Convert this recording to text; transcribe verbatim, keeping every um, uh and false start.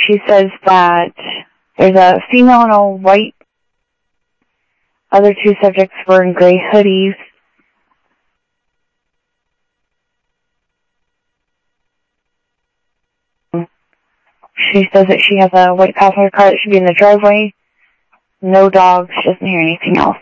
She says that there's a female in all white. Other two subjects were in gray hoodies. She says that she has a white passenger car that should be in the driveway. No dogs. She doesn't hear anything else.